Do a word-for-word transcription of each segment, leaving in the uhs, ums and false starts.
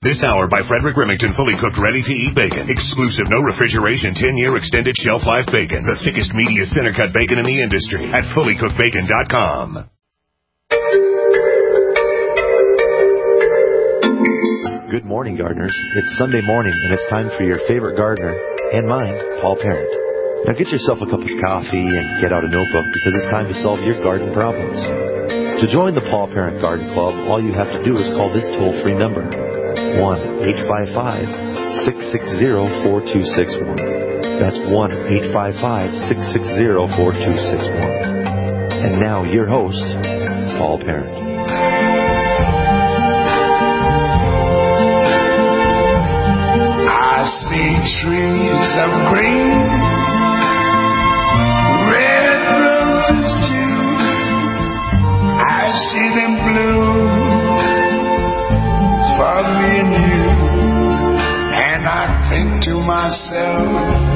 This hour by Frederick Remington, fully cooked, ready-to-eat bacon. Exclusive, no refrigeration, ten-year extended shelf life bacon. The thickest, meatiest, center-cut bacon in the industry at fully cooked bacon dot com. Good morning, gardeners. It's Sunday morning, and it's time for your favorite gardener, and mine, Paul Parent. Now get yourself a cup of coffee and get out a notebook, because it's time to solve your garden problems. To join the Paul Parent Garden Club, all you have to do is call this toll-free number, one eight five five, six six zero, four two six one. That's one eight five five, six six zero, four two six one. And now, your host, Paul Parent. I see trees of green, red roses too. I see them bloom for me and you, and I think to myself,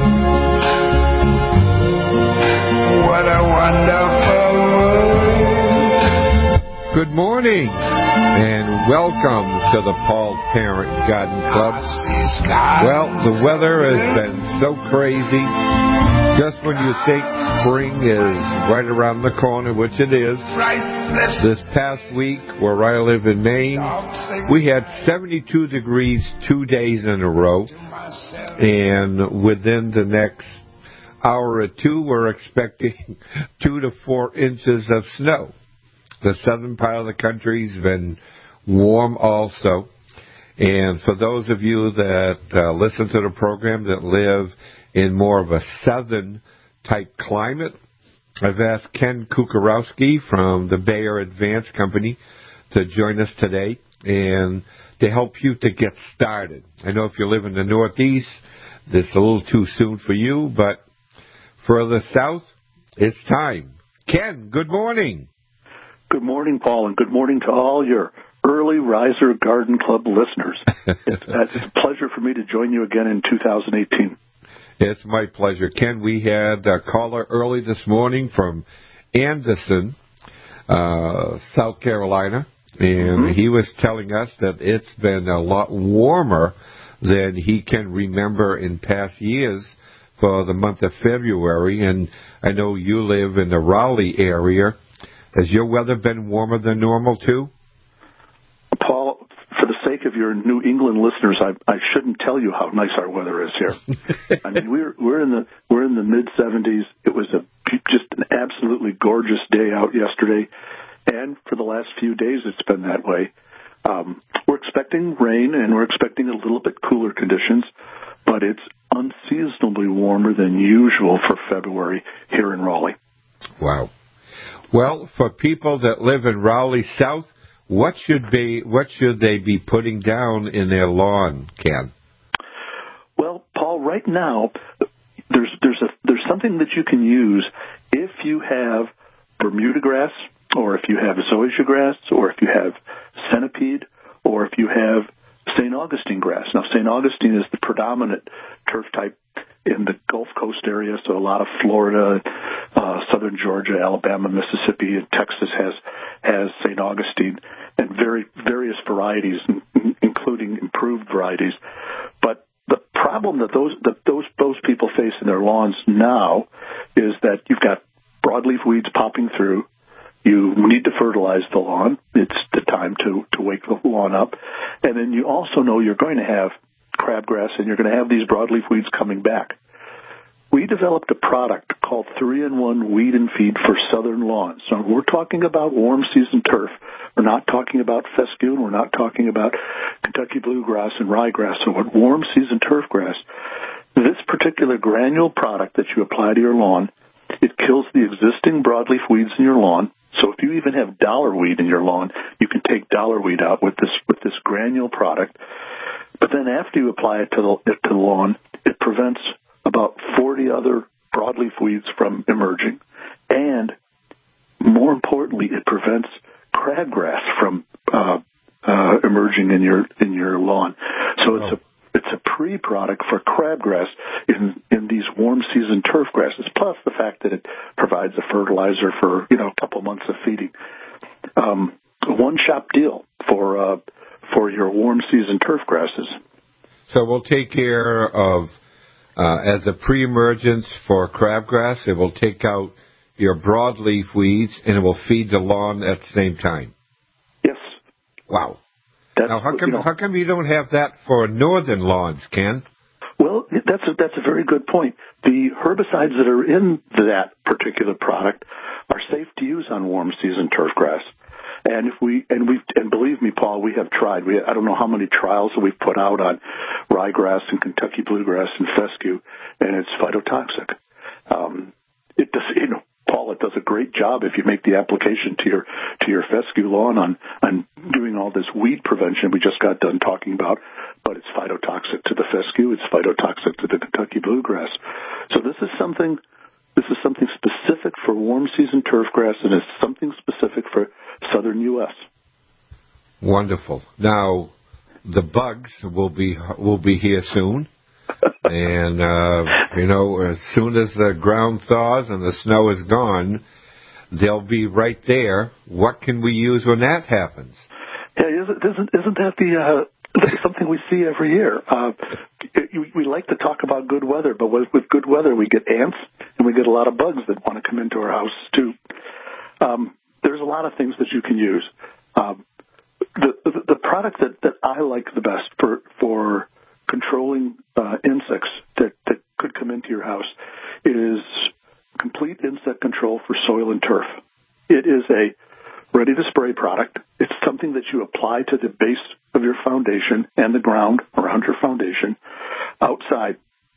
what a wonderful world. Good morning, and welcome to the Paul Parent Garden Club. Well, the weather has been so crazy. Just when you think spring is right around the corner, which it is, this past week, where I live in Maine, we had seventy-two degrees two days in a row, and within the next hour or two, we're expecting two to four inches of snow. The southern part of the country's been warm also, and for those of you that uh, listen to the program that live in more of a southern type climate, I've asked Ken Kukarowski from the Bayer Advanced Company to join us today and to help you to get started. I know if you live in the Northeast, this is a little too soon for you, but further south, it's time. Ken, good morning. Good morning, Paul, and good morning to all your Early Riser Garden Club listeners. it's, it's a pleasure for me to join you again in two thousand eighteen. It's my pleasure. Ken, we had a caller early this morning from Anderson, uh, South Carolina, and mm-hmm. he was telling us that it's been a lot warmer than he can remember in past years for the month of February. And I know you live in the Raleigh area. Has your weather been warmer than normal, too? Paul, for the sake of your New England listeners, I, I shouldn't tell you how nice our weather is here. I mean, we're we're in the we're in the mid seventies. It was a just an absolutely gorgeous day out yesterday, and for the last few days, it's been that way. Um, we're expecting rain, and we're expecting a little bit cooler conditions, but it's unseasonably warmer than usual for February here in Raleigh. Wow. Well, for people that live in Raleigh South, what should be what should they be putting down in their lawn, Ken? Well, Paul, right now there's there's a there's something that you can use if you have Bermuda grass, or if you have zoysia grass, or if you have centipede, or if you have Saint Augustine grass. Now, Saint Augustine is the predominant turf type in the Gulf Coast area, so a lot of Florida, uh, southern Georgia, Alabama, Mississippi, and Texas has has Saint Augustine, and very various varieties, including improved varieties. But the problem that those that those those people face in their lawns now is that you've got broadleaf weeds popping through. You need to fertilize the lawn. It's the time to, to wake the lawn up. And then you also know you're going to have crabgrass and you're going to have these broadleaf weeds coming back. We developed a product called three in one Weed and Feed for southern lawns. So we're talking about warm season turf. We're not talking about fescue. We're not talking about Kentucky bluegrass and ryegrass. So what warm season turf grass, this particular granule product that you apply to your lawn, it kills the existing broadleaf weeds in your lawn. So if you even have dollarweed in your lawn, you can take dollarweed out with this with this granule product. But then after you apply it to the, to the lawn, it prevents about forty other broadleaf weeds from emerging. And more importantly, it prevents crabgrass from uh, uh, emerging in your in your lawn. So it's a it's a pre-product for crabgrass in in these warm season turf grasses. Plus the fact that it provides a fertilizer for you know a couple months of feeding. Um, a one shop deal for uh, for your warm season turf grasses. So we'll take care of, uh, as a pre-emergence for crabgrass, it will take out your broadleaf weeds, and it will feed the lawn at the same time. Yes. Wow. That's, now, how come, you know, how come you don't have that for northern lawns, Ken? Well, that's a, that's a very good point. The herbicides that are in that particular product are safe to use on warm season turf grass. And if we and we and believe me, Paul, we have tried. We I don't know how many trials that we've put out on ryegrass and Kentucky bluegrass and fescue, and it's phytotoxic. Um, it does, you know, Paul, it does a great job if you make the application to your to your fescue lawn on on doing all this weed prevention we just got done talking about. But it's phytotoxic to the fescue. It's phytotoxic to the Kentucky bluegrass. So this is something. This is something specific for warm season turf grass, and it's something specific for southern U S Wonderful. Now, the bugs will be will be here soon, and uh, you know, as soon as the ground thaws and the snow is gone, they'll be right there. What can we use when that happens? Yeah, isn't isn't, isn't that the uh, something we see every year? Uh, we like to talk about good weather, but with, with good weather, we get ants and we get a lot of bugs that want to come into our house too. Um, there's a lot of things that you can use. Um, the, the the product that, that I like the best for for controlling uh, insects that, that could come into your house is complete insect control for soil and turf. It is a ready-to-spray product. It's something that you apply to the base of your foundation and the ground around your foundation outside,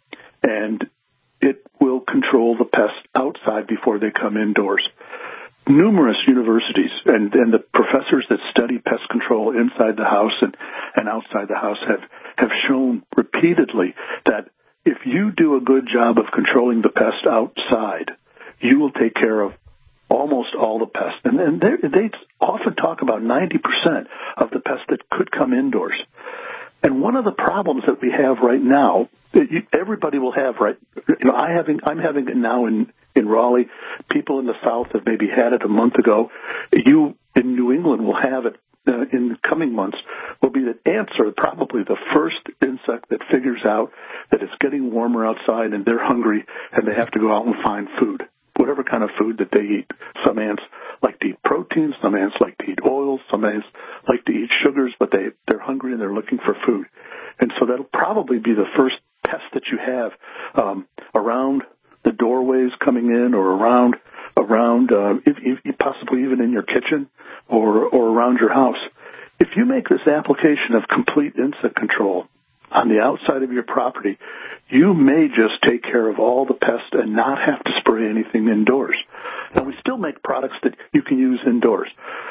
and it will control the pests outside before they come indoors. Numerous universities and, and the professors that study pest control inside the house and, and outside the house have, have shown repeatedly that if you do a good job of controlling the pest outside, you will take care of almost all the pests. And then they often talk about ninety percent of the pests that could come indoors. And one of the problems that we have right now, everybody will have, right? You know, I having, I'm having it now in, in Raleigh. People in the South have maybe had it a month ago. You in New England will have it uh, in the coming months. Will be that ants are probably the first insect that figures out that it's getting warmer outside and they're hungry and they have to go out and find food, whatever kind of food that they eat. Some ants like to eat proteins, some ants like to eat oils, some ants like to eat sugars, but they, they're hungry and they're looking for food. And so that'll probably be the first pest that you have um, around the doorways coming in or around, around uh, if, if, possibly even in your kitchen or, or around your house. If you make this application of complete insect control on the outside of your property, you may just take care of all the pests and not have to spray anything indoors. Now, we still make products that you can use indoors.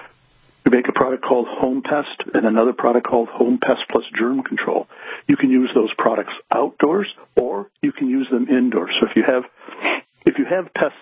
We make a product called Home Pest and another product called Home Pest Plus Germ Control. You can use those products outdoors or you can use them indoors. So if you have, if you have pests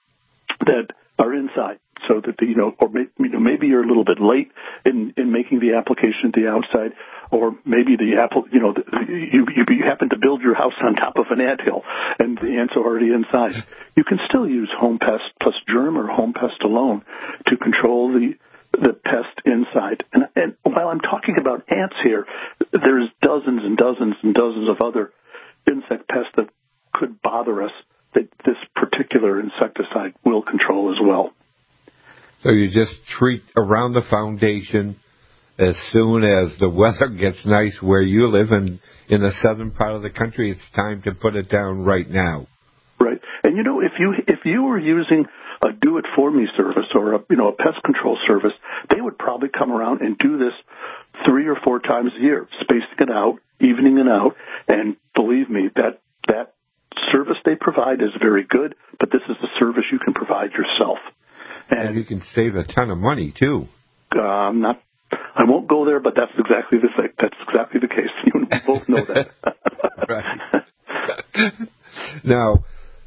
that are inside, so that the, you know, or maybe, you know, maybe you're a little bit late in, in making the application at the outside, or maybe the apple, you know, the, you, you you happen to build your house on top of an anthill and the ants are already inside. You can still use Home Pest Plus Germ or Home Pest alone to control the the pest inside. And, and while I'm talking about ants here, there's dozens and dozens and dozens of other insect pests that could bother us that this particular insecticide will control as well. So you just treat around the foundation as soon as the weather gets nice where you live, and in the southern part of the country, it's time to put it down right now. Right. And, you know, if you if you were using a do-it-for-me service or, a, you know, a pest control service, they would probably come around and do this three or four times a year, spacing it out, evening it out. And believe me, that that service they provide is very good, but this is the service you can provide yourself. And, and you can save a ton of money, too. Uh, I'm not, I won't go there, but that's exactly the thing. That's exactly the case. You and we both know that. Right. Now,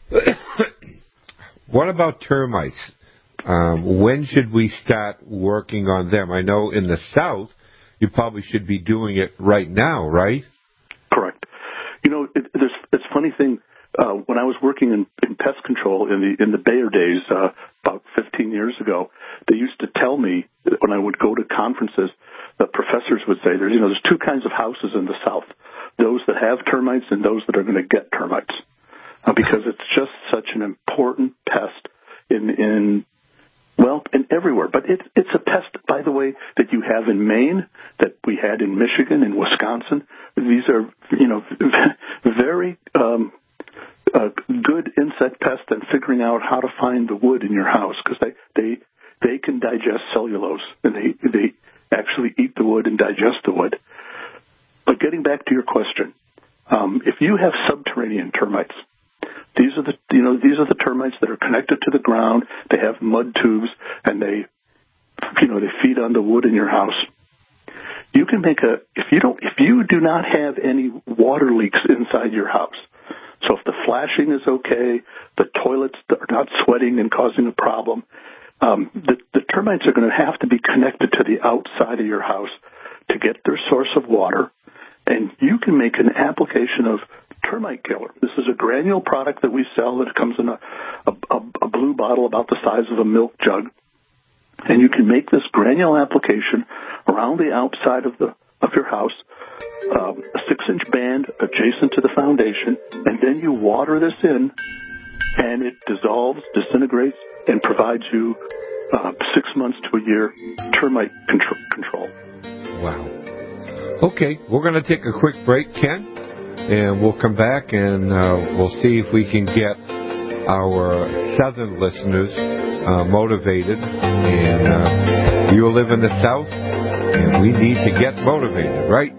what about termites? Um, when should we start working on them? I know in the South, you probably should be doing it right now, right? Correct. You know, it, there's, it's a funny thing. Uh, when I was working in, in pest control in the in the Bayer days, uh, about fifteen years ago, they used to tell me when I would go to conferences the professors would say, there's, you know, there's two kinds of houses in the South, those that have termites and those that are going to get termites, uh, because it's just such an important pest in, in well, in everywhere. But it, it's a pest, by the way, that you have in Maine, that we had in Michigan, in Wisconsin. These are, you know, very um, uh, good insect pests and figuring out how to find the wood in your house, because they, they, they can digest cellulose, and they, they actually eat the wood and digest the wood. But getting back to your question, um, if you have subterranean termites, these are the you know these are the termites that are connected to the ground. They have mud tubes, and they you know they feed on the wood in your house. You can make a if you don't if you do not have any water leaks inside your house. So if the flashing is okay, the toilets are not sweating and causing a problem, um, the, the termites are going to have to be connected to the outside of your house to get their source of water. And you can make an application of termite killer. This is a granule product that we sell that comes in a, a, a blue bottle about the size of a milk jug. And you can make this granule application around the outside of the of your house, um, a six-inch band adjacent to the foundation, and then you water this in, and it dissolves, disintegrates, and provides you uh, six months to a year termite control. Wow. Okay, we're going to take a quick break, Ken, and we'll come back and uh, we'll see if we can get our southern listeners uh, motivated. And uh, you live in the South, and we need to get motivated, right?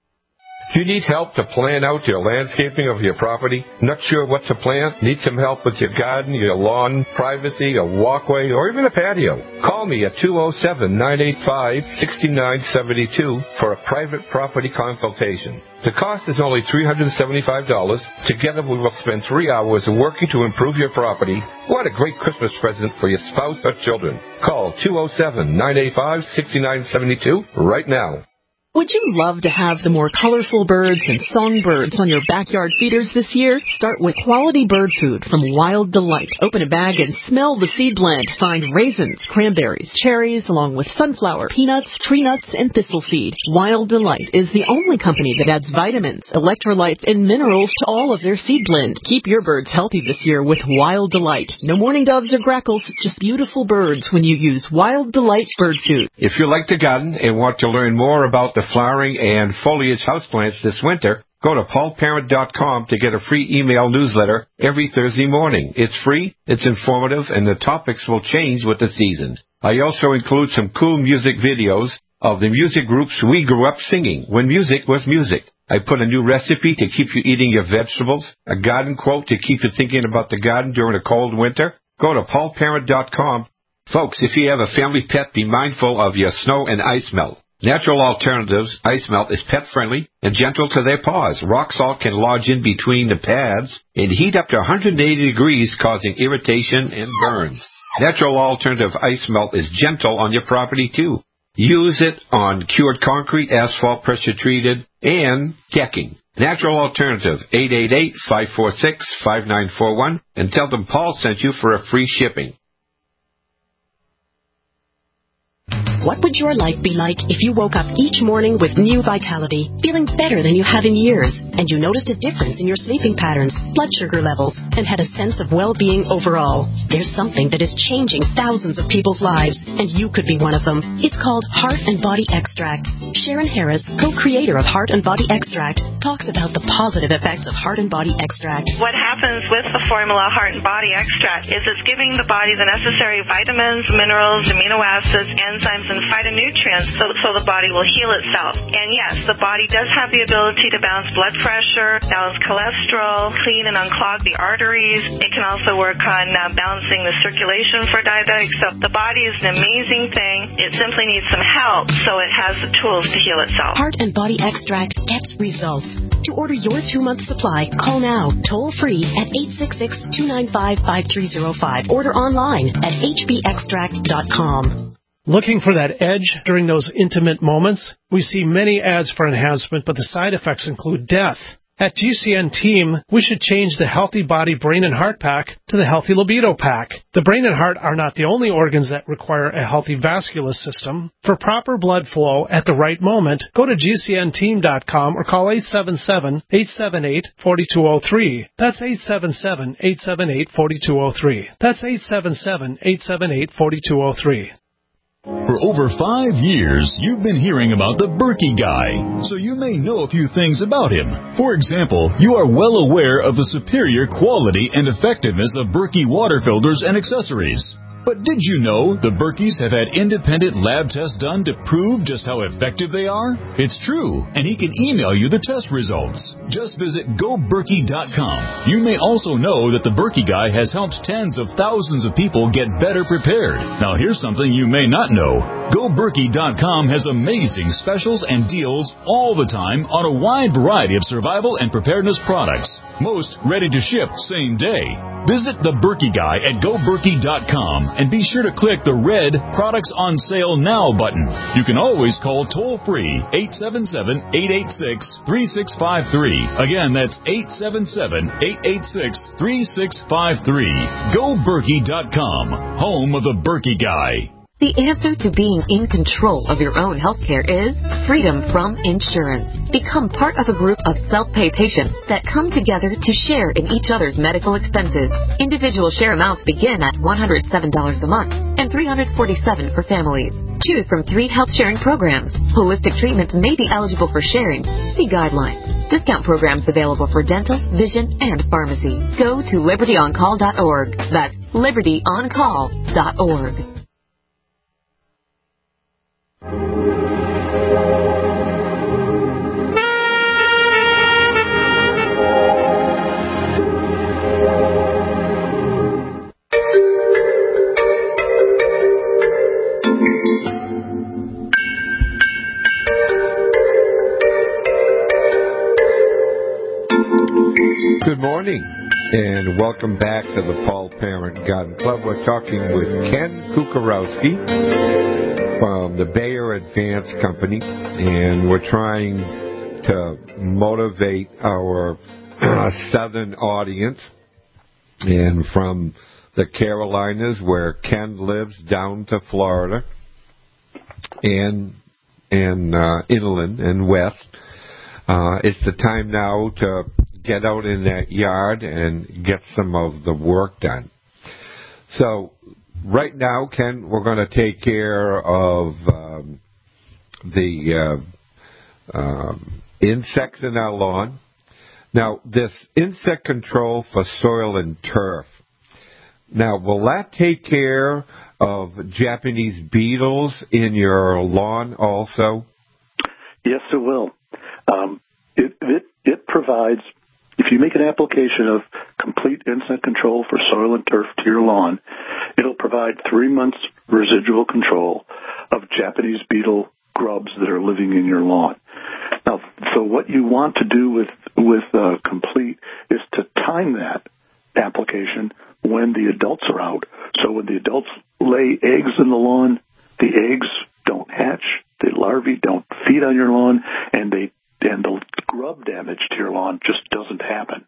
Do you need help to plan out your landscaping of your property? Not sure what to plant? Need some help with your garden, your lawn, privacy, a walkway, or even a patio? Call me at two oh seven, nine eight five, six nine seven two for a private property consultation. The cost is only three hundred seventy-five dollars. Together we will spend three hours working to improve your property. What a great Christmas present for your spouse or children. Call two oh seven, nine eight five, six nine seven two right now. Would you love to have the more colorful birds and songbirds on your backyard feeders this year? Start with quality bird food from Wild Delight. Open a bag and smell the seed blend. Find raisins, cranberries, cherries, along with sunflower, peanuts, tree nuts, and thistle seed. Wild Delight is the only company that adds vitamins, electrolytes, and minerals to all of their seed blend. Keep your birds healthy this year with Wild Delight. No mourning doves or grackles, just beautiful birds when you use Wild Delight bird food. If you like to garden and want to learn more about the flowering and foliage houseplants this winter, go to paul parent dot com to get a free email newsletter every Thursday morning. It's free, it's informative, and the topics will change with the seasons. I also include some cool music videos of the music groups we grew up singing when music was music. I put a new recipe to keep you eating your vegetables, a garden quote to keep you thinking about the garden during a cold winter. Go to paul parent dot com. Folks, if you have a family pet, be mindful of your snow and ice melt. Natural Alternatives Ice Melt is pet-friendly and gentle to their paws. Rock salt can lodge in between the pads and heat up to one hundred eighty degrees, causing irritation and burns. Natural Alternative Ice Melt is gentle on your property, too. Use it on cured concrete, asphalt, pressure-treated, and decking. Natural Alternative, eight eight eight, five four six, five nine four one, and tell them Paul sent you for a free shipping. What would your life be like if you woke up each morning with new vitality, feeling better than you have in years, and you noticed a difference in your sleeping patterns, blood sugar levels, and had a sense of well-being overall? There's something that is changing thousands of people's lives, and you could be one of them. It's called Heart and Body Extract. Sharon Harris, co-creator of Heart and Body Extract, talks about the positive effects of Heart and Body Extract. What happens with the formula Heart and Body Extract is it's giving the body the necessary vitamins, minerals, amino acids, enzymes, and phytonutrients so, so the body will heal itself. And yes, the body does have the ability to balance blood pressure, balance cholesterol, clean and unclog the arteries. It can also work on uh, balancing the circulation for diabetics. So the body is an amazing thing. It simply needs some help, so it has the tools to heal itself. Heart and Body Extract gets results. To order your two-month supply, call now, toll-free at eight six six, two nine five, five three zero five. Order online at h b extract dot com. Looking for that edge during those intimate moments? We see many ads for enhancement, but the side effects include death. At G C N Team, we should change the Healthy Body, Brain, and Heart Pack to the Healthy Libido Pack. The brain and heart are not the only organs that require a healthy vascular system. For proper blood flow at the right moment, go to G C N team dot com or call eight seven seven, eight seven eight, four two zero three. That's eight seven seven, eight seven eight, four two zero three. That's eight seven seven, eight seven eight, four two zero three. For over five years, you've been hearing about the Berkey Guy, so you may know a few things about him. For example, you are well aware of the superior quality and effectiveness of Berkey water filters and accessories. But did you know the Berkeys have had independent lab tests done to prove just how effective they are? It's true, and he can email you the test results. Just visit go berkey dot com. You may also know that the Berkey Guy has helped tens of thousands of people get better prepared. Now here's something you may not know. go berkey dot com has amazing specials and deals all the time on a wide variety of survival and preparedness products. Most ready to ship same day. Visit the Berkey Guy at go berkey dot com and be sure to click the red Products on Sale Now button. You can always call toll-free eight seven seven, eight eight six, three six five three. Again, that's eight seven seven, eight eight six, three six five three. go berkey dot com, home of the Berkey Guy. The answer to being in control of your own healthcare is freedom from insurance. Become part of a group of self-pay patients that come together to share in each other's medical expenses. Individual share amounts begin at one hundred seven dollars a month and three hundred forty-seven dollars for families. Choose from three health sharing programs. Holistic treatments may be eligible for sharing. See guidelines. Discount programs available for dental, vision, and pharmacy. Go to liberty on call dot org. That's liberty on call dot org. Good morning, and welcome back to the Paul Parent Garden Club. We're talking with Ken Kukarowski from the Bayer Advance Company, and we're trying to motivate our uh, southern audience, and from the Carolinas, where Ken lives, down to Florida, and and uh, inland and west. Uh, it's the time now to get out in that yard and get some of the work done. So right now, Ken, we're going to take care of um, the uh, um, insects in our lawn. Now, this insect control for soil and turf. Now, will that take care of Japanese beetles in your lawn also? Yes, it will. Um, it, it, it provides, if you make an application of complete insect control for soil and turf to your lawn, it'll provide three months residual control of Japanese beetle grubs that are living in your lawn. Now, so what you want to do with, with uh, complete is to time that application when the adults are out. So when the adults lay eggs in the lawn, the eggs don't hatch, the larvae don't feed on your lawn, and they and the grub damage to your lawn just doesn't happen.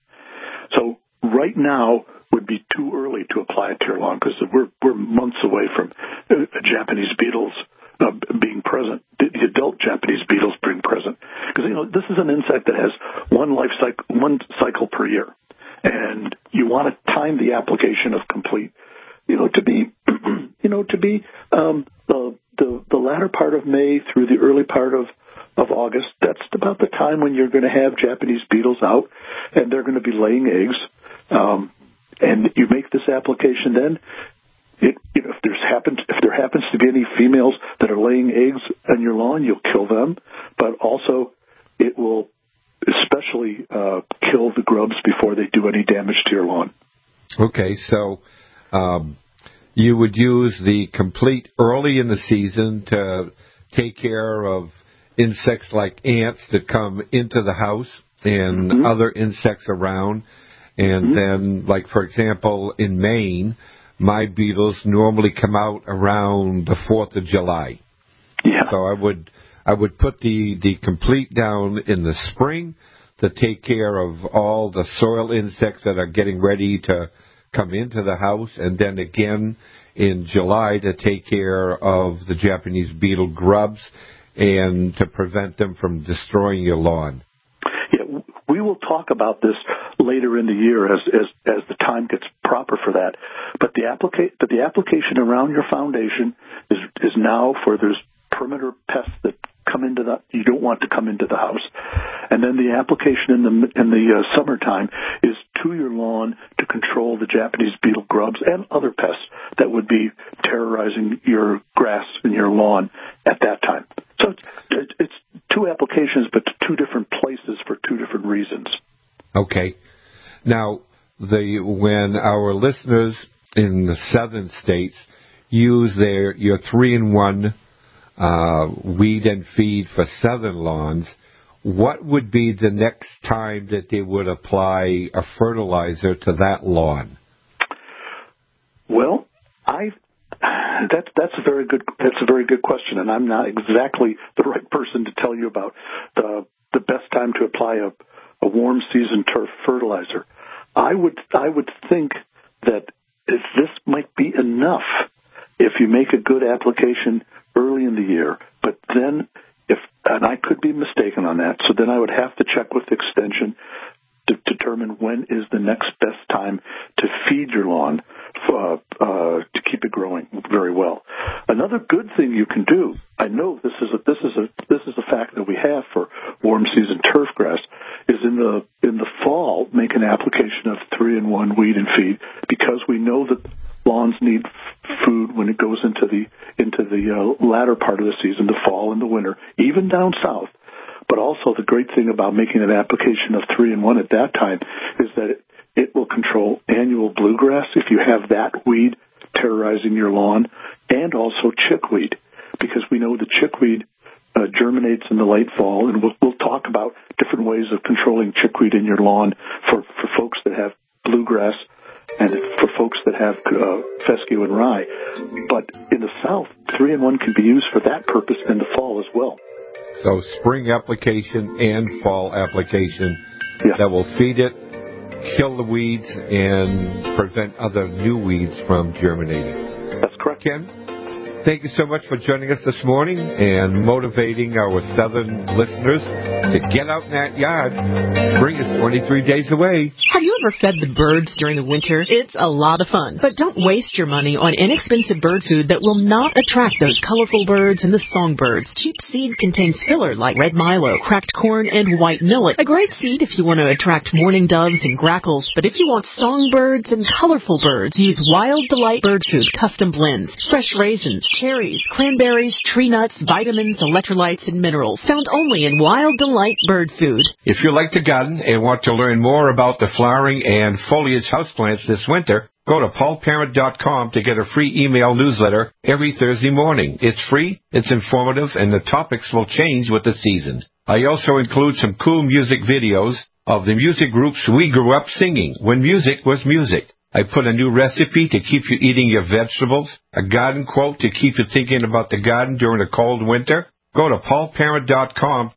So right now would be too early to apply it to your lawn because we're we're months away from uh, Japanese beetles uh, being present. The, the adult Japanese beetles being present, because you know this is an insect that has one life cycle, one cycle per year, and you want to time the application of complete, you know, to be, you know, to be um, the the the latter part of May through the early part of of August. That's about the time when you're going to have Japanese beetles out, and they're going to be laying eggs. Um, and you make this application then. It, you know, if there's happens if there happens to be any females that are laying eggs on your lawn, you'll kill them. But also, it will especially uh, kill the grubs before they do any damage to your lawn. Okay, so um, you would use the complete early in the season to take care of insects like ants that come into the house and mm-hmm. other insects around. And mm-hmm. then, like, for example, in Maine, my beetles normally come out around the fourth of July. Yeah. So I would I would put the, the complete down in the spring to take care of all the soil insects that are getting ready to come into the house, and then again in July to take care of the Japanese beetle grubs and to prevent them from destroying your lawn. Yeah, we will talk about this later in the year as as, as the time gets proper for that. But the applica- but the application around your foundation is is now for there's perimeter pests that come into the you don't want to come into the house, and then the application in the in the uh, summertime is to your lawn to control the Japanese beetle grubs and other pests that would be terrorizing your grass and your lawn at that time. So it's, it's two applications, but two different places for two different reasons. Okay. Now, the when our listeners in the southern states use their your three-in-one uh, weed and feed for southern lawns, what would be the next time that they would apply a fertilizer to that lawn? Well, I that's that's a very good that's a very good question, and I'm not exactly the right person to tell you about the the best time to apply a, a warm season turf fertilizer. I would I would think that if this might be enough if you make a good application early in the year, but then if and I could be mistaken on that, so then I would have to check with Extension to determine when is the next best time to feed your lawn uh, uh, to keep it growing very well. Another good thing you can do, I know this is a this is a this is a fact that we have for warm season turf grass, is in the in the fall make an application of three in one weed and feed, because we know that lawns need f- food when it goes into the into the uh, latter part of the season, the fall and the winter, even down south. But also the great thing about making an application of three in one at that time is that it, it will control annual bluegrass if you have that weed terrorizing your lawn, and also chickweed, because we know the chickweed uh, germinates in the late fall, and we'll, we'll talk about different ways of controlling chickweed in your lawn for, for folks that have bluegrass and for folks that have uh, fescue and rye. But in the south, three in one can be used for that purpose in the fall as well. So spring application and fall application yeah. that will feed it, kill the weeds, and prevent other new weeds from germinating. That's correct. Ken, thank you so much for joining us this morning and motivating our southern listeners to get out in that yard. Spring is twenty-three days away. Have you ever fed the birds during the winter? It's a lot of fun. But don't waste your money on inexpensive bird food that will not attract those colorful birds and the songbirds. Cheap seed contains filler like red milo, cracked corn, and white millet. A great seed if you want to attract mourning doves and grackles. But if you want songbirds and colorful birds, use Wild Delight Bird Food Custom Blends. Fresh raisins, cherries, cranberries, tree nuts, vitamins, electrolytes, and minerals. Found only in Wild Delight Bird Food. If you like to garden and want to learn more about the flowering and foliage houseplants this winter, go to paul parent dot com to get a free email newsletter every Thursday morning. It's free, it's informative, and the topics will change with the season. I also include some cool music videos of the music groups we grew up singing when music was music. I put a new recipe to keep you eating your vegetables, a garden quote to keep you thinking about the garden during a cold winter. Go to paul parent dot com.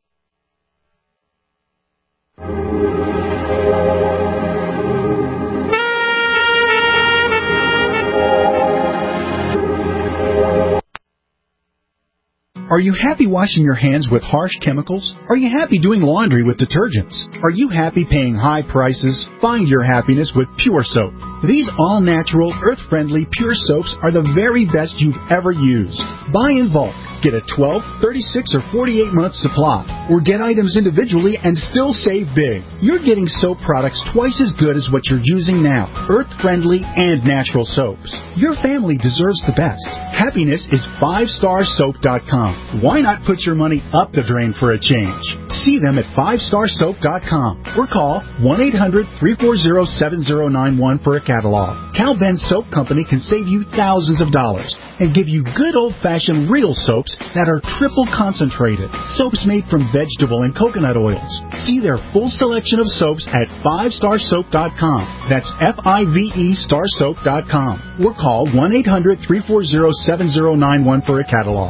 Are you happy washing your hands with harsh chemicals? Are you happy doing laundry with detergents? Are you happy paying high prices? Find your happiness with Pure Soap. These all-natural, earth-friendly Pure Soaps are the very best you've ever used. Buy in bulk. Get a twelve, thirty-six, or forty-eight month supply, or get items individually and still save big. You're getting soap products twice as good as what you're using now. Earth-friendly and natural soaps. Your family deserves the best. Happiness is five star soap dot com. Why not put your money up the drain for a change? See them at five star soap dot com or call one eight hundred, three four zero, seven zero nine one for a catalog. Cal Ben Soap Company can save you thousands of dollars and give you good old-fashioned real soaps that are triple concentrated. Soaps made from vegetable and coconut oils. See their full selection of soaps at five star soap dot com. That's F I V E star soap dot com. Or call one eight hundred, three four zero, seven zero nine one for a catalog.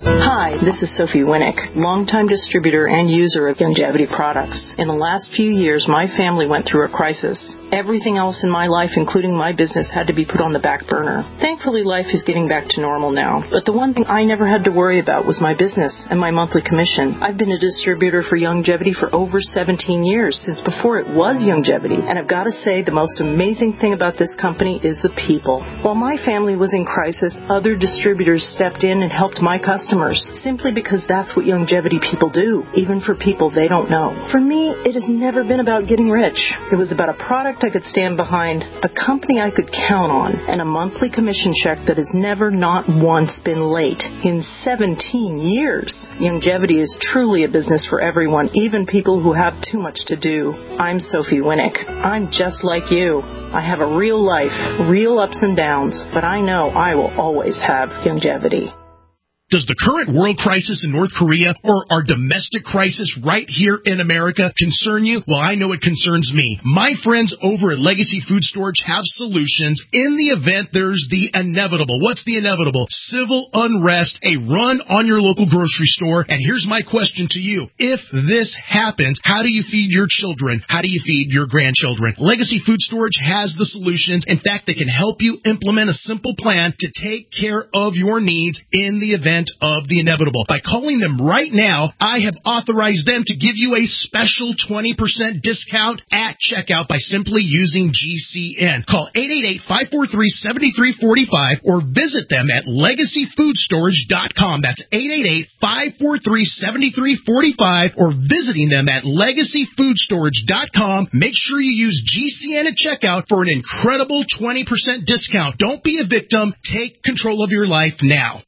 Hi, this is Sophie Winnick, longtime distributor and user of Youngevity products. In the last few years, my family went through a crisis. Everything else in my life, including my business, had to be put on the back burner. Thankfully, life is getting back to normal now. But the one thing I never had to worry about was my business and my monthly commission. I've been a distributor for Youngevity for over seventeen years, since before it was Youngevity. And I've got to say, the most amazing thing about this company is the people. While my family was in crisis, other distributors stepped in and helped my customers, simply because that's what Youngevity people do, even for people they don't know. For me, it has never been about getting rich. It was about a product I could stand behind, a company I could count on, and a monthly commission check that has never not once been late in seventeen years. Youngevity is truly a business for everyone, even people who have too much to do. I'm Sophie Winnick. I'm just like you. I have a real life, real ups and downs, but I know I will always have Youngevity. Does the current world crisis in North Korea or our domestic crisis right here in America concern you? Well, I know it concerns me. My friends over at Legacy Food Storage have solutions in the event there's the inevitable. What's the inevitable? Civil unrest, a run on your local grocery store. And here's my question to you. If this happens, how do you feed your children? How do you feed your grandchildren? Legacy Food Storage has the solutions. In fact, they can help you implement a simple plan to take care of your needs in the event of the inevitable. By calling them right now, I have authorized them to give you a special twenty percent discount at checkout by simply using G C N. Call eight eight eight, five four three, seven three four five or visit them at legacy food storage dot com. That's eight eight eight, five four three, seven three four five or visiting them at legacy food storage dot com. Make sure you use G C N at checkout for an incredible twenty percent discount. Don't be a victim. Take control of your life now.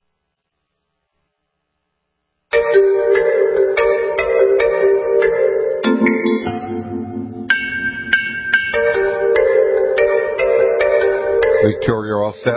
Victoria, all set?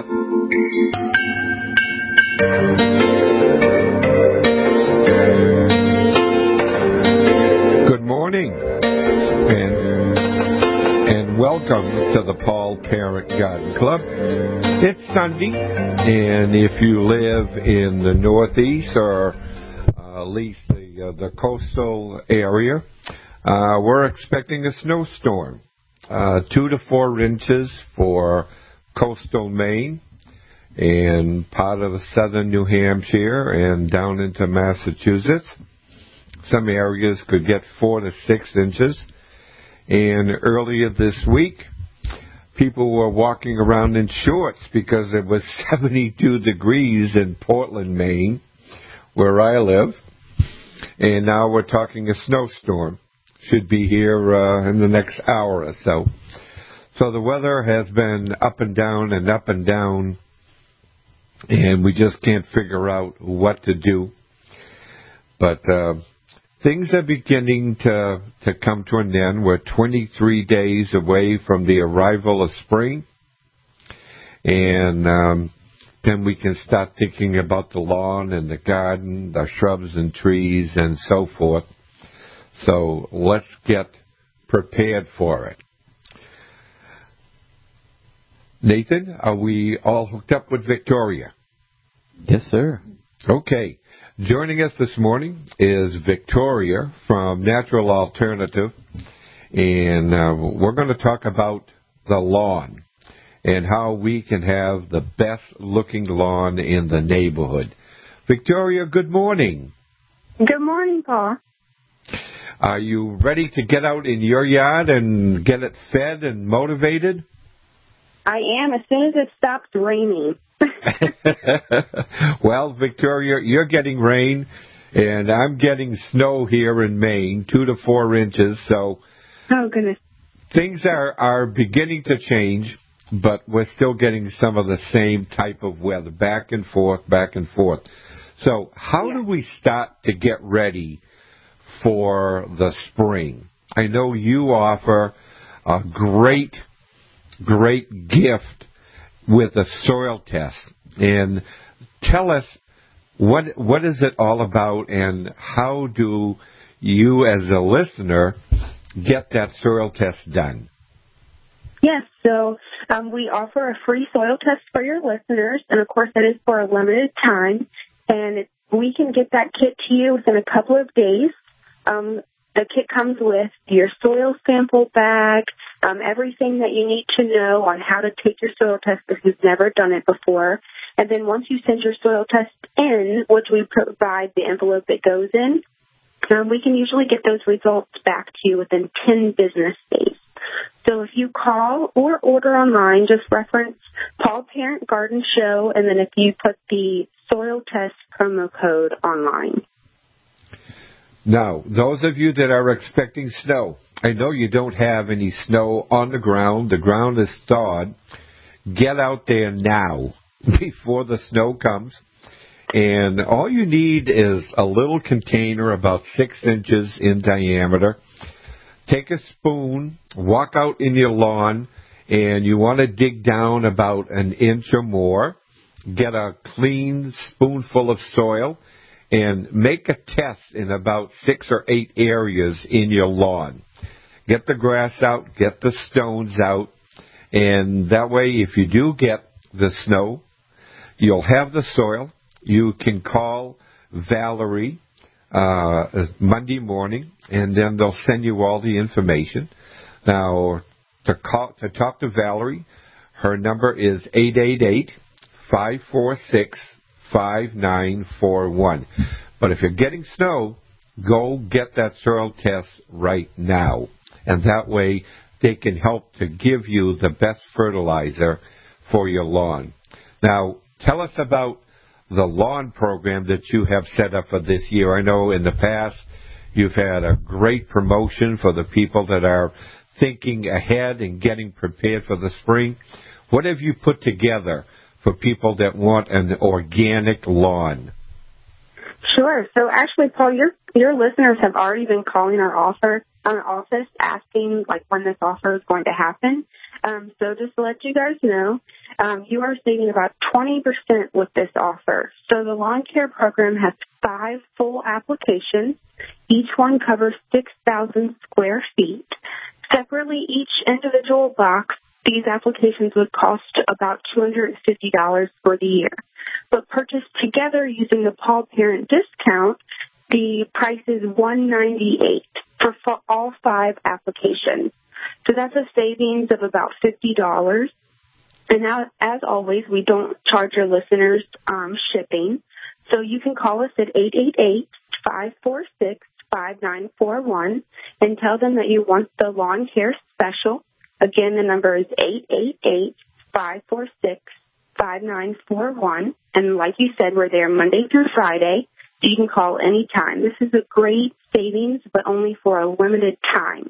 Good morning, and and welcome to the Paul Parent Garden Club. It's Sunday, and if you live in the Northeast or uh, at least the, uh, the coastal area, uh, we're expecting a snowstorm, uh, two to four inches for coastal Maine and part of southern New Hampshire and down into Massachusetts. Some areas could get four to six inches. And earlier this week, people were walking around in shorts because it was seventy-two degrees in Portland, Maine, where I live. And now we're talking a snowstorm. Should be here uh, in the next hour or so. So the weather has been up and down and up and down, and we just can't figure out what to do. But uh, things are beginning to, to come to an end. We're twenty-three days away from the arrival of spring, and um, then we can start thinking about the lawn and the garden, the shrubs and trees and so forth. So let's get prepared for it. Nathan, are we all hooked up with Victoria? Yes, sir. Okay. Joining us this morning is Victoria from Natural Alternative, and uh, we're going to talk about the lawn and how we can have the best-looking lawn in the neighborhood. Victoria, good morning. Good morning, Paul. Are you ready to get out in your yard and get it fed and motivated? I am, as soon as it stops raining. Well, Victoria, you're getting rain, and I'm getting snow here in Maine, two to four inches. So, oh goodness, things are, are beginning to change, but we're still getting some of the same type of weather, back and forth, back and forth. So, how yeah. do we start to get ready for the spring? I know you offer a great great gift with a soil test. And tell us, what what is it all about, and how do you as a listener get that soil test done? Yes, so um, we offer a free soil test for your listeners, and of course that is for a limited time. And it's we can get that kit to you within a couple of days. Um, the kit comes with your soil sample bag, um, everything that you need to know on how to take your soil test if you've never done it before. And then once you send your soil test in, which we provide the envelope it goes in, um, we can usually get those results back to you within ten business days. So if you call or order online, just reference Paul Parent Garden Show, and then if you put the soil test promo code online. Now, those of you that are expecting snow, I know you don't have any snow on the ground. The ground is thawed. Get out there now before the snow comes. And all you need is a little container about six inches in diameter. Take a spoon, walk out in your lawn, and you want to dig down about an inch or more. Get a clean spoonful of soil and make a test in about six or eight areas in your lawn. Get the grass out, get the stones out, and that way if you do get the snow, you'll have the soil. You can call Valerie uh, Monday morning, and then they'll send you all the information. Now, to, call, to talk to Valerie, her number is eight eight eight, five four six, five nine four one. But if you're getting snow, go get that soil test right now. And that way they can help to give you the best fertilizer for your lawn. Now, tell us about the lawn program that you have set up for this year. I know in the past you've had a great promotion for the people that are thinking ahead and getting prepared for the spring. What have you put together for people that want an organic lawn? Sure. So actually, Paul, your your listeners have already been calling our offer, our office asking like when this offer is going to happen. Um, so just to let you guys know, um, you are saving about twenty percent with this offer. So the lawn care program has five full applications. Each one covers six thousand square feet. Separately, each individual box, these applications would cost about two hundred fifty dollars for the year. But purchased together using the Paul Parent discount, the price is one hundred ninety-eight dollars for all five applications. So that's a savings of about fifty dollars. And now, as always, we don't charge your listeners um, shipping. So you can call us at eight eight eight, five four six, five nine four one and tell them that you want the lawn care special. Again, the number is eight eight eight, five four six, five nine four one. And like you said, we're there Monday through Friday. So you can call anytime. This is a great savings, but only for a limited time.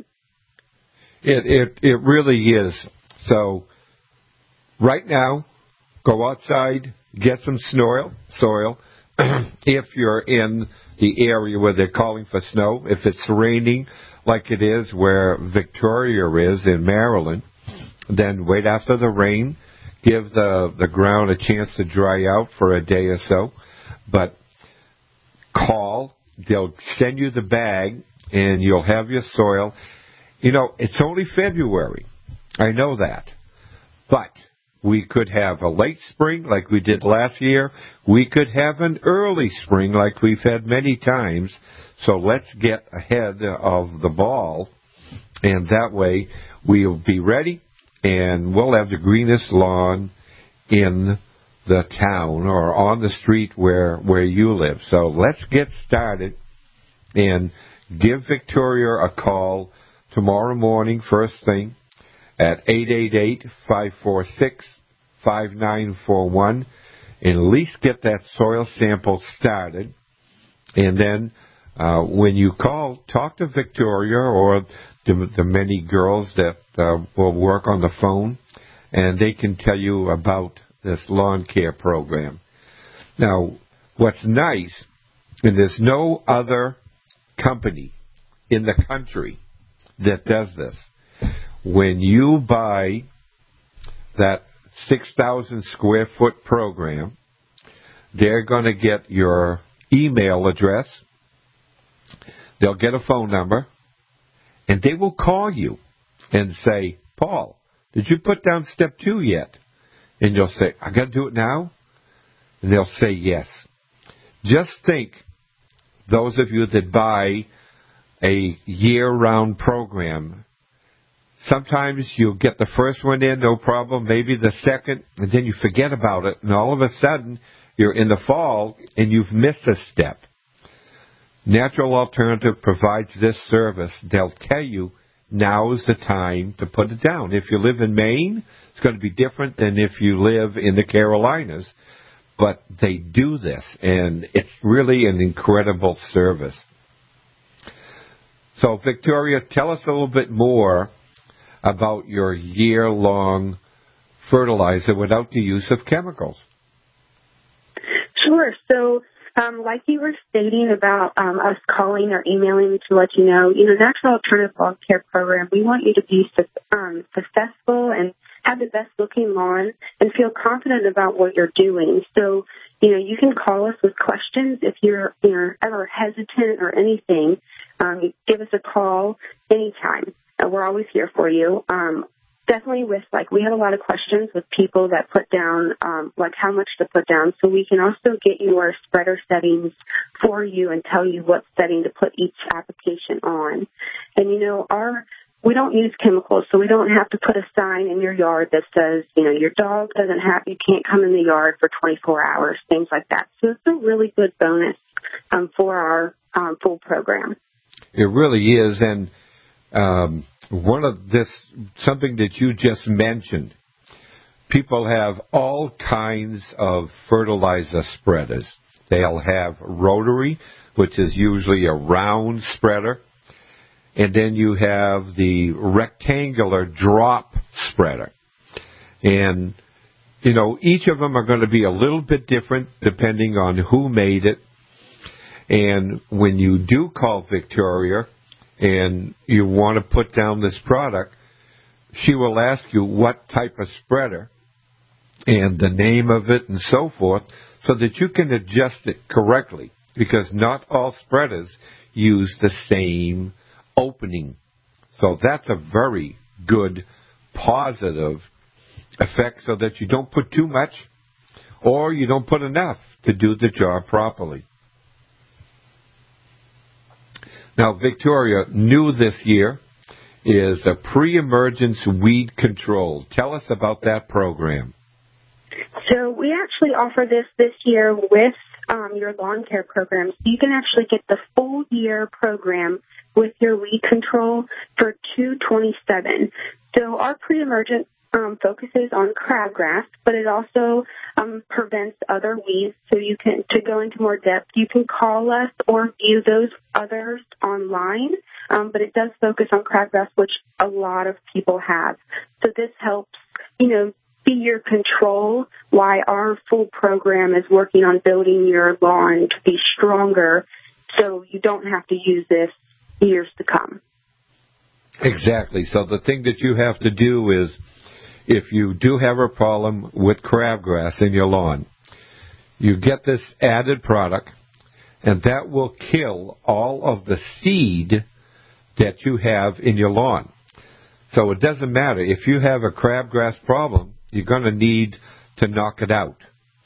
It it it really is. So right now, go outside, get some soil. Soil. If you're in the area where they're calling for snow, if it's raining like it is where Victoria is in Maryland, then wait after the rain. Give the, the ground a chance to dry out for a day or so. But call. They'll send you the bag, and you'll have your soil. You know, it's only February. I know that. But we could have a late spring like we did last year. We could have an early spring like we've had many times. So let's get ahead of the ball, and that way we'll be ready, and we'll have the greenest lawn in the town or on the street where, where you live. So let's get started and give Victoria a call tomorrow morning, first thing, at eight eight eight, five four six, five nine four one, and at least get that soil sample started. And then uh, when you call, talk to Victoria or the, the many girls that uh, will work on the phone, and they can tell you about this lawn care program. Now, what's nice, and there's no other company in the country that does this. When you buy that six thousand square foot program, they're going to get your email address, they'll get a phone number, and they will call you and say, Paul, did you put down step two yet? And you'll say, I got to do it now? And they'll say yes. just think, those of you that buy a year-round program, sometimes you'll get the first one in, no problem, maybe the second, and then you forget about it, and all of a sudden you're in the fall and you've missed a step. Natural Alternative provides this service. They'll tell you now is the time to put it down. If you live in Maine, it's going to be different than if you live in the Carolinas, but they do this, and it's really an incredible service. So, Victoria, tell us a little bit more about your year-long fertilizer without the use of chemicals. Sure. So, um, like you were stating about um, us calling or emailing to let you know, you know, Natural Alternative Lawn Care Program, we want you to be um, successful and have the best-looking lawn and feel confident about what you're doing. So, you know, you can call us with questions if you're, you're ever hesitant or anything. Um, give us a call anytime. Uh, we're always here for you. Um, definitely with, like, we have a lot of questions with people that put down, um, like, how much to put down. So we can also get your spreader settings for you and tell you what setting to put each application on. And, you know, our we don't use chemicals, so we don't have to put a sign in your yard that says, you know, your dog doesn't have, you can't come in the yard for twenty-four hours, things like that. So it's a really good bonus um, for our um, full program. It really is, and um, one of this, something that you just mentioned, people have all kinds of fertilizer spreaders. They'll have rotary, which is usually a round spreader. And then you have the rectangular drop spreader. And, you know, each of them are going to be a little bit different depending on who made it. And when you do call Victoria and you want to put down this product, she will ask you what type of spreader and the name of it and so forth so that you can adjust it correctly, because not all spreaders use the same opening. So that's a very good positive effect, so that you don't put too much or you don't put enough to do the job properly. Now, Victoria, new this year is a pre-emergence weed control. Tell us about that program. So we actually offer this this year with um, your lawn care program. So you can actually get the full year program with your weed control for two hundred twenty-seven dollars. So our pre-emergent um, focuses on crabgrass, but it also um, prevents other weeds. So you can, to go into more depth, you can call us or view those others online. Um, but it does focus on crabgrass, which a lot of people have. So this helps, you know, be your control, why our full program is working on building your lawn to be stronger, so you don't have to use this years to come. Exactly. So the thing that you have to do is, if you do have a problem with crabgrass in your lawn, you get this added product, and that will kill all of the seed that you have in your lawn. So it doesn't matter. If you have a crabgrass problem, you're going to need to knock it out.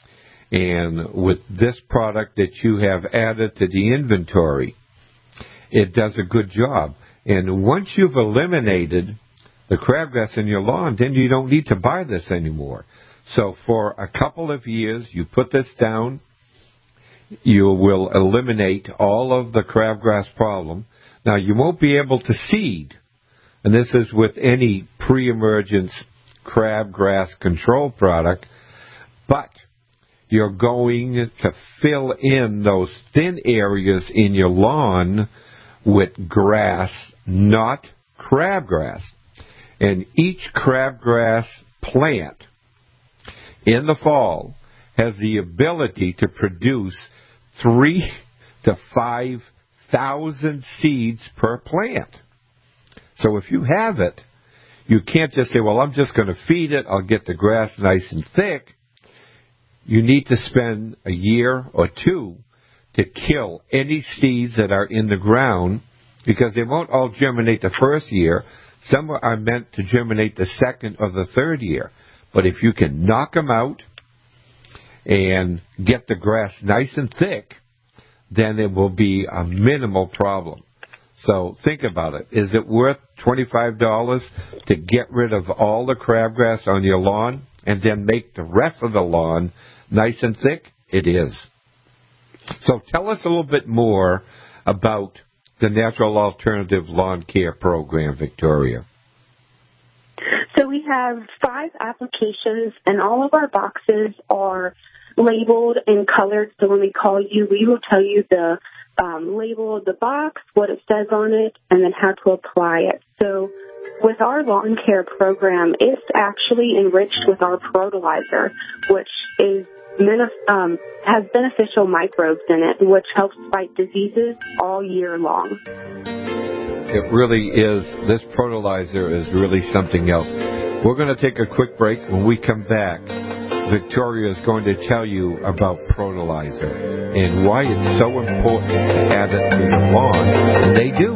And with this product that you have added to the inventory, it does a good job. And once you've eliminated the crabgrass in your lawn, then you don't need to buy this anymore. So for a couple of years, you put this down, you will eliminate all of the crabgrass problem. Now, you won't be able to seed, and this is with any pre-emergence crabgrass control product, but you're going to fill in those thin areas in your lawn with grass, not crabgrass. And each crabgrass plant in the fall has the ability to produce three to five thousand seeds per plant. So if you have it, you can't just say, well, I'm just going to feed it, I'll get the grass nice and thick. You need to spend a year or two to kill any seeds that are in the ground, because they won't all germinate the first year. Some are meant to germinate the second or the third year. But if you can knock them out and get the grass nice and thick, then it will be a minimal problem. So think about it. Is it worth twenty-five dollars to get rid of all the crabgrass on your lawn and then make the rest of the lawn nice and thick? It is. So tell us a little bit more about the Natural Alternative Lawn Care Program, Victoria. So we have five applications, and all of our boxes are labeled and colored. So when we call you, we will tell you the um, label of the box, what it says on it, and then how to apply it. So with our lawn care program, it's actually enriched with our Protolizer, which is um, has beneficial microbes in it, which helps fight diseases all year long. It really is. This Protolizer is really something else. We're going to take a quick break. When we come back, Victoria is going to tell you about Protolizer and why it's so important to add it to your lawn, and they do.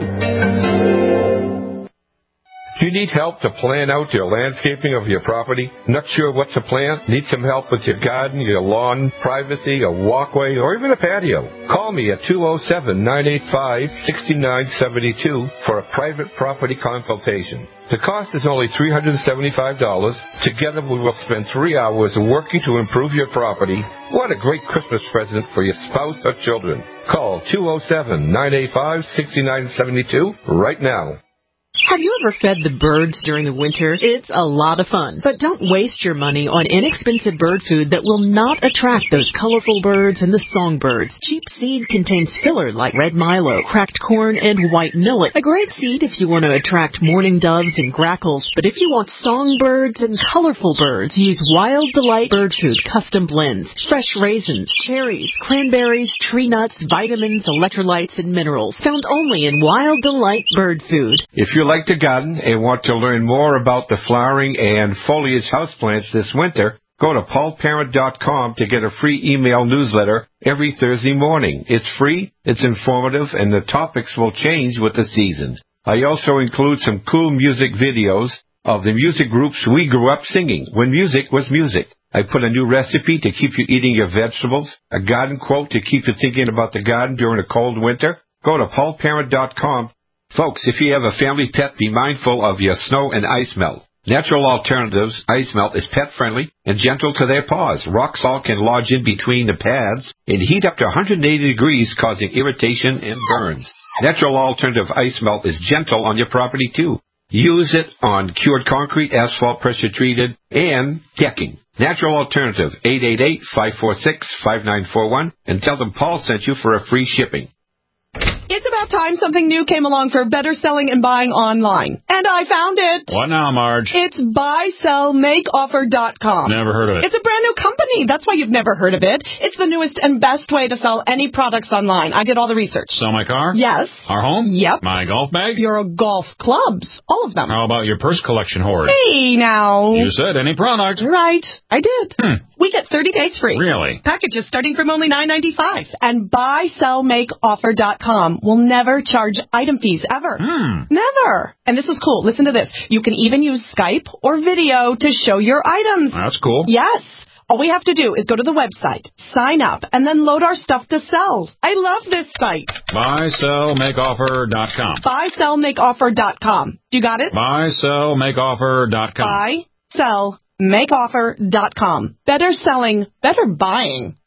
Do you need help to plan out your landscaping of your property? Not sure what to plant? Need some help with your garden, your lawn, privacy, a walkway, or even a patio? Call me at two oh seven, nine eight five, six nine seven two for a private property consultation. The cost is only three hundred seventy-five dollars. Together we will spend three hours working to improve your property. What a great Christmas present for your spouse or children. Call two oh seven, nine eight five, six nine seven two right now. Have you ever fed the birds during the winter? It's a lot of fun. But don't waste your money on inexpensive bird food that will not attract those colorful birds and the songbirds. Cheap seed contains filler like red milo, cracked corn, and white millet. A great seed if you want to attract mourning doves and grackles. But if you want songbirds and colorful birds, use Wild Delight Bird Food Custom Blends. Fresh raisins, cherries, cranberries, tree nuts, vitamins, electrolytes, and minerals. Found only in Wild Delight Bird Food. If you like to garden and want to learn more about the flowering and foliage houseplants this winter, go to paul parent dot com to get a free email newsletter every Thursday morning. It's free, it's informative, and the topics will change with the season. I also include some cool music videos of the music groups we grew up singing when music was music. I put a new recipe to keep you eating your vegetables, a garden quote to keep you thinking about the garden during a cold winter. Go to paul parent dot com. Folks, if you have a family pet, be mindful of your snow and ice melt. Natural Alternatives Ice Melt is pet-friendly and gentle to their paws. Rock salt can lodge in between the pads and heat up to one hundred eighty degrees, causing irritation and burns. Natural Alternative Ice Melt is gentle on your property, too. Use it on cured concrete, asphalt, pressure-treated, and decking. Natural Alternative, eight eight eight, five four six, five nine four one, and tell them Paul sent you for a free shipping. It's about time something new came along for better selling and buying online. And I found it. What now, Marge? It's buy sell make offer dot com. Never heard of it. It's a brand new company. That's why you've never heard of it. It's the newest and best way to sell any products online. I did all the research. Sell my car? Yes. Our home? Yep. My golf bag? Your golf clubs. All of them. How about your purse collection hoard? Hey, now. You said any product. Right. I did. Hmm. We get thirty days free. Really? Packages starting from only nine ninety-five. And buy sell make offer dot com will never charge item fees ever. Hmm. Never. And this is cool. Listen to this. You can even use Skype or video to show your items. That's cool. Yes. All we have to do is go to the website, sign up, and then load our stuff to sell. I love this site. buy sell make offer dot com. buy sell make offer dot com. You got it? buy sell make offer dot com. buy sell make offer dot com. Better selling, better buying.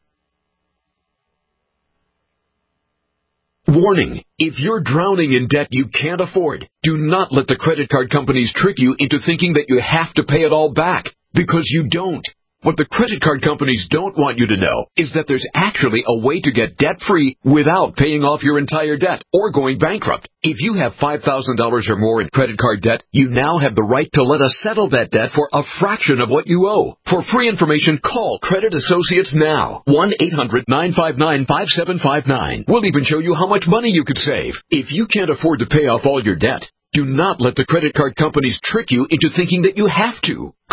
Warning, if you're drowning in debt you can't afford, do not let the credit card companies trick you into thinking that you have to pay it all back, because you don't. What the credit card companies don't want you to know is that there's actually a way to get debt-free without paying off your entire debt or going bankrupt. If you have five thousand dollars or more in credit card debt, you now have the right to let us settle that debt for a fraction of what you owe. For free information, call Credit Associates now. one eight hundred nine five nine five seven five nine. We'll even show you how much money you could save. If you can't afford to pay off all your debt, do not let the credit card companies trick you into thinking that you have to.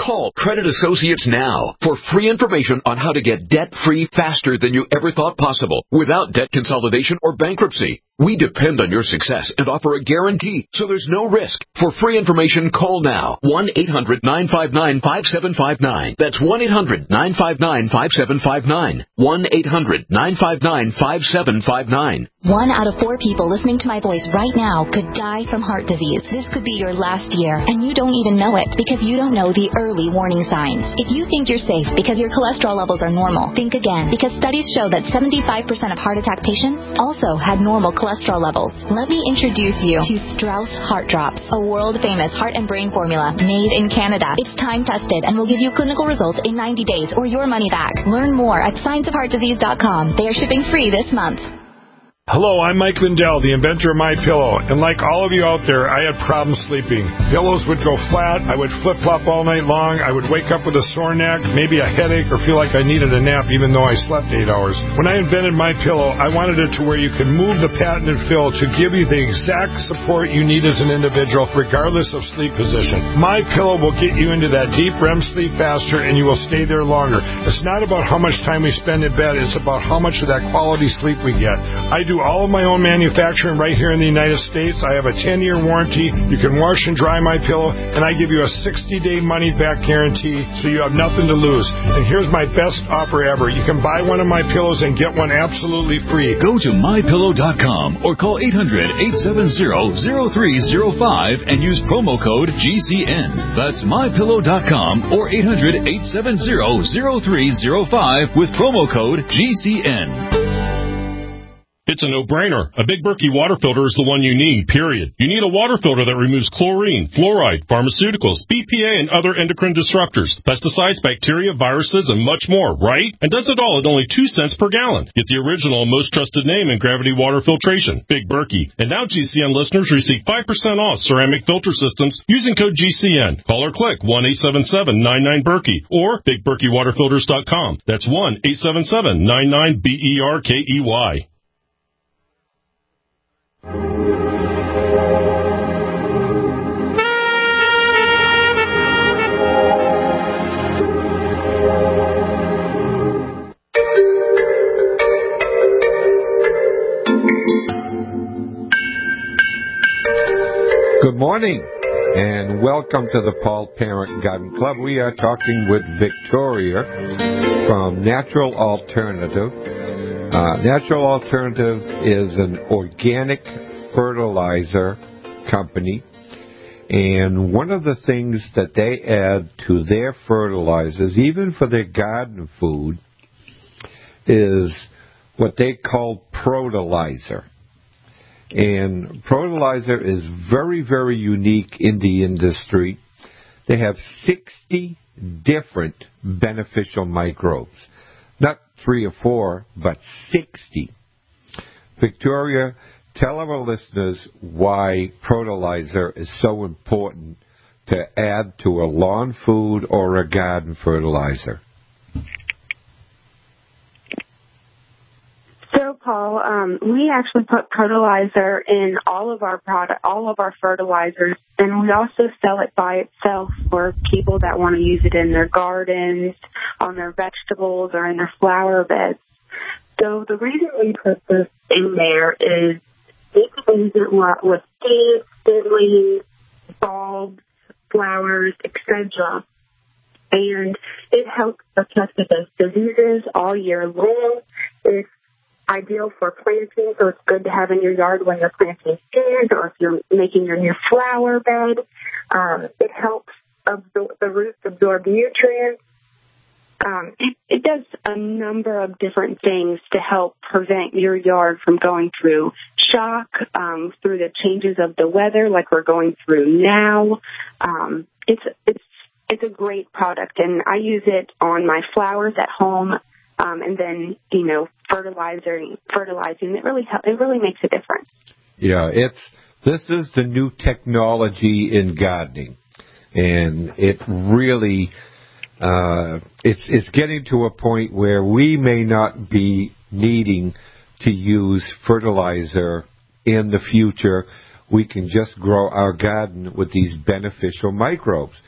Call Credit Associates now for free information on how to get debt-free faster than you ever thought possible, without debt consolidation or bankruptcy. We depend on your success and offer a guarantee, so there's no risk. For free information, call now. one eight hundred nine five nine five seven five nine. That's one eight hundred nine five nine five seven five nine. one eight hundred nine five nine five seven five nine. One out of four people listening to my voice right now could die from heart disease. This could be your last year, and you don't even know it because you don't know the early warning signs. If you think you're safe because your cholesterol levels are normal, think again, because studies show that seventy-five percent of heart attack patients also had normal cholesterol levels. Let me introduce you to Strauss Heart Drops, a world-famous heart and brain formula made in Canada. It's time-tested and will give you clinical results in ninety days or your money back. Learn more at science of heart disease dot com. They are shipping free this month. Hello, I'm Mike Lindell, the inventor of MyPillow, and like all of you out there, I had problems sleeping. Pillows would go flat, I would flip-flop all night long, I would wake up with a sore neck, maybe a headache, or feel like I needed a nap even though I slept eight hours. When I invented MyPillow, I wanted it to where you could move the patented fill to give you the exact support you need as an individual, regardless of sleep position. MyPillow will get you into that deep R E M sleep faster, and you will stay there longer. It's not about how much time we spend in bed, it's about how much of that quality sleep we get. I do all of my own manufacturing right here in the United States. I have a ten-year warranty. You can wash and dry my pillow, and I give you a sixty-day money-back guarantee, so you have nothing to lose. And here's my best offer ever. You can buy one of my pillows and get one absolutely free. Go to my pillow dot com or call eight hundred, eight seven zero, zero three zero five and use promo code G C N. That's my pillow dot com or eight hundred, eight seven zero, zero three zero five with promo code G C N. It's a no-brainer. A Big Berkey water filter is the one you need, period. You need a water filter that removes chlorine, fluoride, pharmaceuticals, B P A, and other endocrine disruptors, pesticides, bacteria, viruses, and much more, right? And does it all at only two cents per gallon. Get the original and most trusted name in gravity water filtration, Big Berkey. And now G C N listeners receive five percent off ceramic filter systems using code G C N. Call or click one eight seven seven, nine nine, Berkey or big berkey water filters dot com. That's one eight seven seven, nine nine, B E R K E Y. Good morning, and welcome to the Paul Parent Garden Club. We are talking with Victoria from Natural Alternative. Uh, Natural Alternative is an organic fertilizer company, and one of the things that they add to their fertilizers, even for their garden food, is what they call Protolizer. And Protolizer is very, very unique in the industry. They have sixty different beneficial microbes. Not three or four, but sixty. Victoria, tell our listeners why Protolizer is so important to add to a lawn food or a garden fertilizer. So, Paul, um, we actually put Protolizer in all of our product, all of our fertilizers, and we also sell it by itself for people that want to use it in their gardens, on their vegetables, or in their flower beds. So the reason we put this in there is you can use it with seeds, seedlings, bulbs, flowers, et cetera. And it helps protect against diseases all year long. It's ideal for planting, so it's good to have in your yard when you're planting seeds or if you're making your new flower bed. Um, it helps absorb, the roots absorb nutrients. Um, it, it does a number of different things to help prevent your yard from going through shock, um, through the changes of the weather like we're going through now. Um, it's it's it's a great product, and I use it on my flowers at home. Um, and then, you know, fertilizing, fertilizing, it really, it really makes a difference. Yeah, it's, this is the new technology in gardening. And it really, uh, it's, it's getting to a point where we may not be needing to use fertilizer in the future. We can just grow our garden with these beneficial microbes.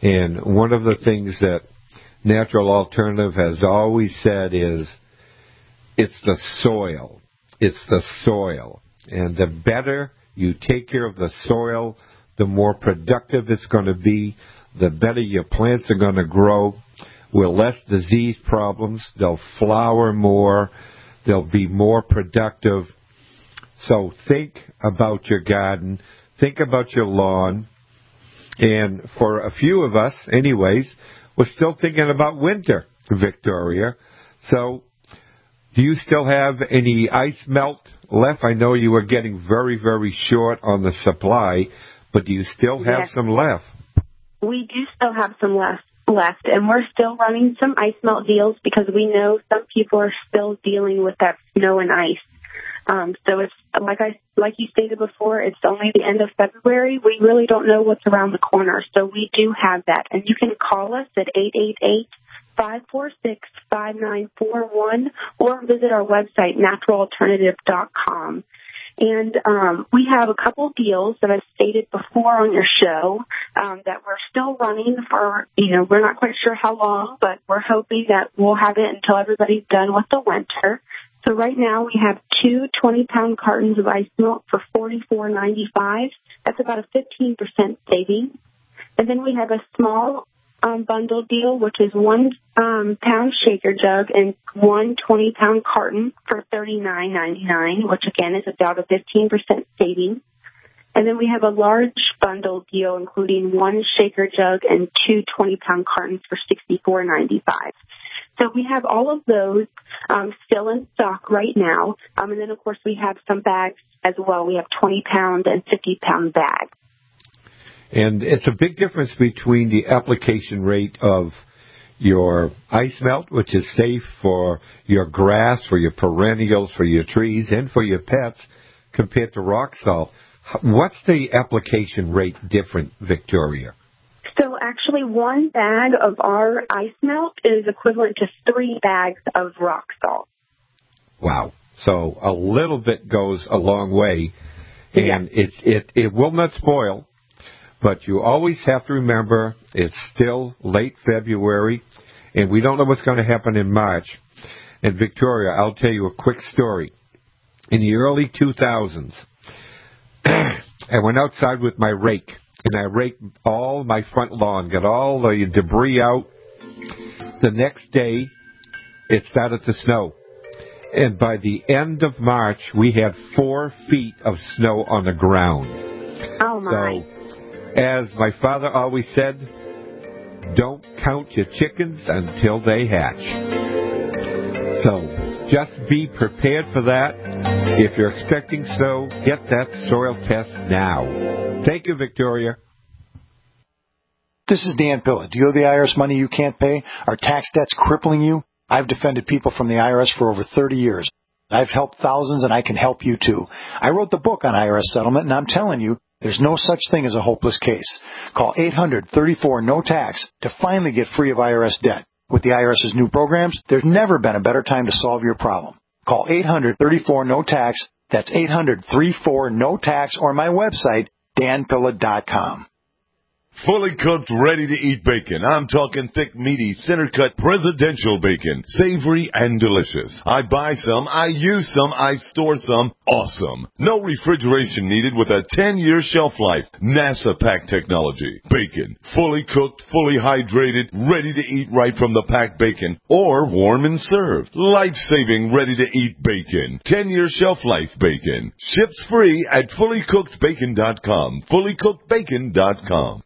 And one of the things that Natural Alternative has always said is it's the soil. It's the soil. And the better you take care of the soil, the more productive it's going to be, the better your plants are going to grow, with less disease problems. They'll flower more. They'll be more productive. So think about your garden. Think about your lawn. And for a few of us, anyways, we're still thinking about winter, Victoria. So do you still have any ice melt left? I know you were getting very, very short on the supply, but do you still have yes. some left? We do still have some left, left, and we're still running some ice melt deals because we know some people are still dealing with that snow and ice. Um, so it's like I like you stated before, it's only the end of February. We really don't know what's around the corner, so we do have that. And you can call us at eight eight eight, five four six, five nine four one or visit our website, natural alternative dot com. And um, we have a couple deals that I've stated before on your show um, that we're still running for, you know, we're not quite sure how long, but we're hoping that we'll have it until everybody's done with the winter. So right now we have two twenty-pound cartons of ice melt for forty-four ninety-five. That's about a fifteen percent savings. And then we have a small um, bundle deal, which is one um, pound shaker jug and one twenty-pound carton for thirty-nine ninety-nine, which again is about a fifteen percent savings. And then we have a large bundle deal, including one shaker jug and two twenty-pound cartons for sixty-four ninety-five. So we have all of those um, still in stock right now. Um, and then, of course, we have some bags as well. We have twenty-pound and fifty-pound bags. And it's a big difference between the application rate of your ice melt, which is safe for your grass, for your perennials, for your trees, and for your pets, compared to rock salt. What's the application rate different, Victoria? So actually one bag of our ice melt is equivalent to three bags of rock salt. Wow. So a little bit goes a long way. And yeah. it, it, it will not spoil, but you always have to remember it's still late February, and we don't know what's going to happen in March. And Victoria, I'll tell you a quick story. In the early two thousands, I went outside with my rake. And I raked all my front lawn, got all the debris out. The next day, it started to snow. And by the end of March, we had four feet of snow on the ground. Oh, my. So, as my father always said, don't count your chickens until they hatch. So, just be prepared for that. If you're expecting snow, get that soil test now. Thank you, Victoria. This is Dan Pilla. Do you owe the I R S money you can't pay? Are tax debts crippling you? I've defended people from the I R S for over thirty years. I've helped thousands, and I can help you, too. I wrote the book on I R S settlement, and I'm telling you, there's no such thing as a hopeless case. Call eight hundred, thirty-four, no tax to finally get free of I R S debt. With the IRS's new programs, there's never been a better time to solve your problem. Call eight hundred, thirty-four, no tax. That's eight hundred, thirty-four, no tax, or my website, dan pilla dot com. Fully cooked, ready-to-eat bacon. I'm talking thick, meaty, center-cut presidential bacon. Savory and delicious. I buy some, I use some, I store some. Awesome. No refrigeration needed with a ten-year shelf life. NASA pack technology. Bacon. Fully cooked, fully hydrated, ready to eat right from the packed bacon. Or warm and served. Life-saving, ready-to-eat bacon. ten-year shelf life bacon. Ships free at fully cooked bacon dot com. fully cooked bacon dot com.